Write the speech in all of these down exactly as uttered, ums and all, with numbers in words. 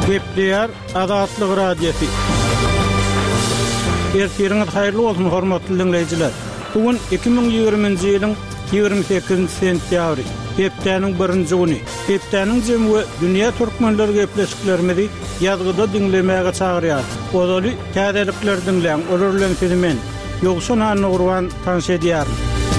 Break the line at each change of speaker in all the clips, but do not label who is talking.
Gepleýär Azatlyk radiosi. Ertiriniz haýyrly bolsun hormatly dinleýijiler. Bugün iki bin ýygrüminji ýylyň ýygrimi sekizinji sentýabry. Hepdeniň birinji güni. Hepdeniň jemgy dünýä türkmenleri gepleşiklerimizi ýazgyda dinlemäge çagyrýar. Ozaly täzelikler dinleýän olar bilen sedimen ýogşun hanyny gurban tanış edýär.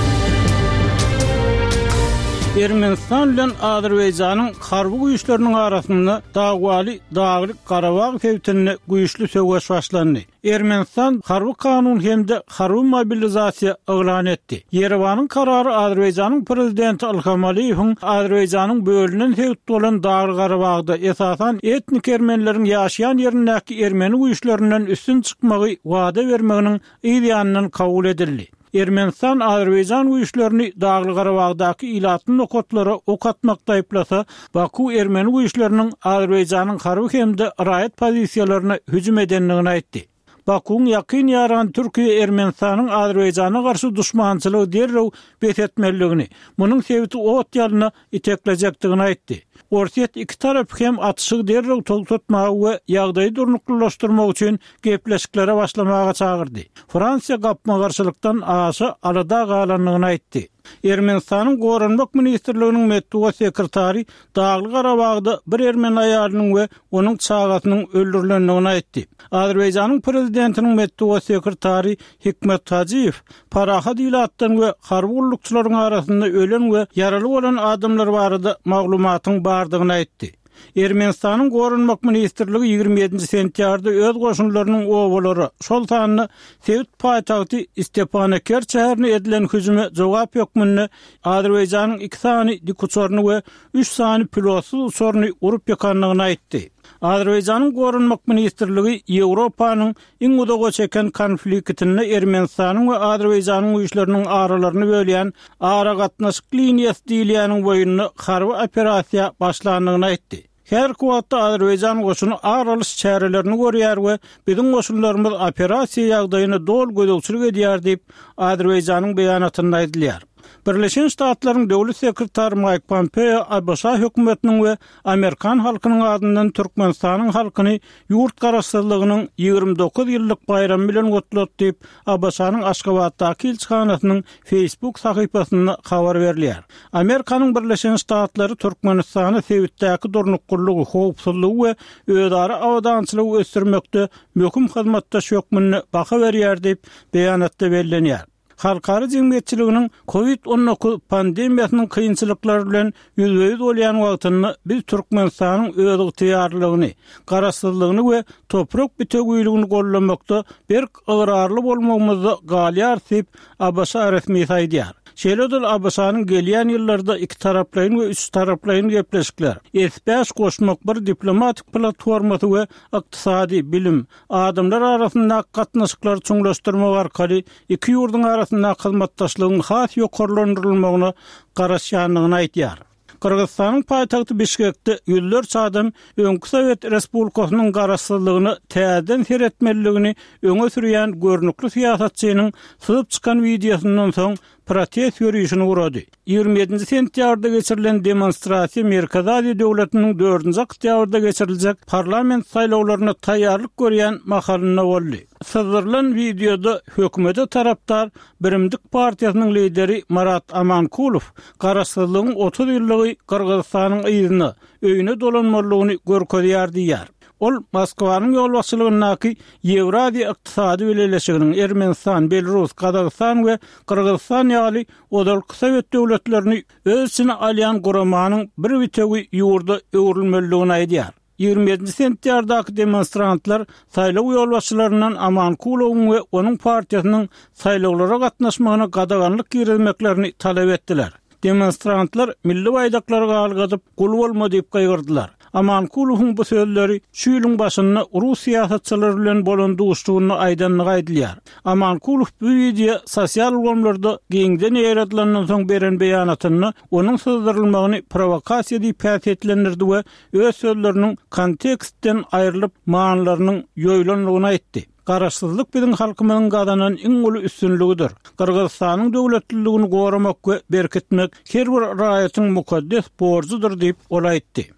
Ermenistan bilen Azerbaýjanyň harby güýçleriniň arasynda Dagwaly Daglyk Garabag fewtini güýçli söwgeş başlandy. Ermenistan harby kanun hemde harby mobilizasiýa eglan etdi. Yerewanyň karary Azerbaýjanyň prezidenti Ilham Aliýewiň Azerbaýjanyň bölünen fewt bolan Dagly Garabagda esasan etnik ermenileriň ýaşaýan ýerindäki ermeni güýçlerinden üstün çykmagy wada bermeginiň ýa-da kabul edildi. Ermenistan Azerbaýjan güýçlerini Dagly Garabagdaky ilatyň okotlary ok atmakda aýplasa, Baku ermeni güýçleriniň Azerbaýjanyň harby hemde raýat pozisiýalaryna hüjüm edenligini aýtdy. Bakuň ýakyn ýaran Türkiýe Ermenistanyň Azerbaýjana garşy duşmançylygy derrew betetmeligini, munyň sebäbi ot ýalyna iteklejekdigini aýtdy. Orsiýet iki tarap hem atışyk derrew toltutmagy we ýagdaýy durnuklaşdyrmak üçin gepleşiklere başlamaga çagyrdy. Fransiýa gapma garşylykdan aşy alada galanlygyny aýtdy. Ermenistanyň Gorunmak ministrliginiň medeniýet sekretary Dagly Garabagda bir ermeni aýalynyň we onuň çagatynyň öldürilendigini aýtdy. Azerbaýjanyň prezidentiniň medeniýet sekretary Hikmet Tajiýew parahat ilatdan we harby gullukçylaryň arasynda ölen we ýaraly bolan adamlar barada maglumatyň bardygyny aýtdy. Ermenistanyň Gorunmak ministrligi ýygrimi ýedinji sentýarda öz goşunlarynyň obalary şol sanyny Sewit paýtagty Stepanakert şäherine edilen hüjüme jogap ýokmuny Azerbaýjanyň iki sany dikuçoryny we üç sany pilotsuz uçaryny urup ýakanlygyny aýtdy. Azerbaýjanyň Gorunmak ministrligi Ýewropanyň iň udaga çeken konfliktini Ermenistanyň we Azerbaýjanyň güýçleriniň aralaryny bölýän ara gatnaşyk liniýasy diýilýäniň boýuny harby operasiýa başlandygyny aýtdy. Her kuwatda Azerbaýjan goşuny aralyş çärelerini görýär we biziň goşunlarymyz operasiýa ýagdaýyny dol gödөгçilik edýär diýip Azerbaýjanyň beýanatynda aýdylýar. Birleşen Ştatlaryň döwlet sekretary Mike Pompeo Abşa hökümetiniň we Amerikan halkynyň adyndan Türkmenistanyň halkyny ýurt garaşsyzlygynyň ýygrimi dokuz ýyllyk bayramy bilen gotuldy diýip Abşanyň Aşgabatdaky elçixanasynyň Facebook sahypasynda habar berilýär. Amerikanyň Birleşen Ştatlary Türkmenistany Sewitdäki durnuklugy, howpsuzlygy we öýdary awdançylygy ösdürmekde möhüm hyzmatdaş ýokmuny baha berýär diýip beýanatda bellenýär. Halkary jemgyýetçiliginiň covid on dokuz pandemiýasynyň kynçylyklary bilen ýüzbeýüz bolýan wagtyny biz Türkmenistanyň öz ygtyýarlygyny, garaşsyzlygyny we toprak bitegüýligini gollamakda bir ygyrarly bolmagymyzdy galýar diýip Abşa resmi saýdýar. Şeýledil Abşanyň gelýän ýyllarda iki taraplaýyn we üç taraplaýyn gepleşikler, S beş goşmak bir diplomatik platformasy we ykdysady bilim, adamlar arasynda gatnaşyklar çuňlaşdyrmak arkaly iki ýurduň arasynda hyzmatdaşlygyň has ýokarlandyrylmagyna garaşýanlygyny aýtýar. Kırgızstanyň paýtagty Bişkekde ýüllerçe adam öňkü Sowet Respublikasynyň garaşsyzlygyny täzeden seretmeligini öňe sürýän görnükli siýasatçynyň syzyp çykan videosundan soň protest ýürüýüşini urady. ýygrimi ýedinji sentýarda geçirilen demonstrasiýa Merkezi Aziýa döwletiniň dördünji oktýabrda geçiriljek parlament saýlawlaryna taýýarlyk görýän mahalyna boldy. Syzdyrılan videoda hökümete tarapdar Birimdik partiýasynyň lideri Marat Amankulow garaşsyzlygyň otuz ýyllygy Kyrgyzstanyň ýyzyny, öýüne dolanmalygyny görkezýär diýär. Ol Moskwanyň ýolbaşçylygynaky Ýewraziýa ykdysady birleşiginiň Ermenistan, Belarus, Kazakystan we Kyrgyzstan ýaly odalyk Sowet döwletlerini öz içine alýan guramanyň bir bitegi ýurda öwrülmeliligini aýdýar. ýygrimi ýedinji sentýardaky demonstrantlar saýlaw ýolbaşçylaryndan Amankulowyň we onuň partiýasynyň saýlawlara gatnaşmagyna gadaganlyk girizmeklerini talap etdiler. Demonstrantlar milli baýdaklary galgadyp gul bolma diýip gaýgyrdylar. Amankulowyň bu sözleri şu ýylyň başynda Rus siýasatçylary bilen bolan duşdugyny aýdanlyk aýdylýar. Amankulow bu video sosial gomlarda giňden ýaradylandan soň beren beýanatyny onuň syzdyrylmagyny provokasiýa diýip päsetlendirdi we öz sözleriniň kontekstden aýrylyp manlarynyň ýoýlanlygyny aýtdy. Garaşsyzlyk biziň halkymyzyň gadanan iň uly üstünligidir. Kyrgyzstanyň döwletliligini goramak we berkitmek her bir raýatyň mukaddes borjudyr diýip ol aýtdy.